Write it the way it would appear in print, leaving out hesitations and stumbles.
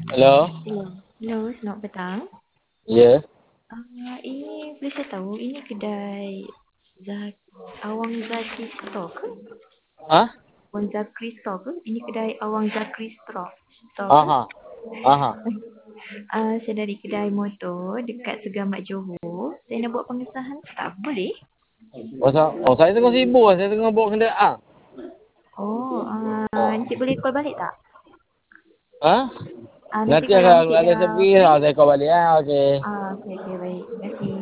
Hello? Hello. Hello, selamat petang. Ya. Ini boleh saya tahu, ini kedai Zak Awang Zaki Store ke? Ah? Awang Zakri Store ke? Ini kedai Awang Zakri Store ke? Aha. Aha. Saya dari kedai motor dekat Segamat Johor. Saya nak buat pengesahan. Tak boleh? Saya tengah sibuk. Saya tengah bawa kenderaan. Oh, Oh. Encik boleh call balik tak? Ah? Nanti Nanti kalau kalau Encik ada dah sepi, free. saya call balik. Okey. Okey, baik. Terima kasih.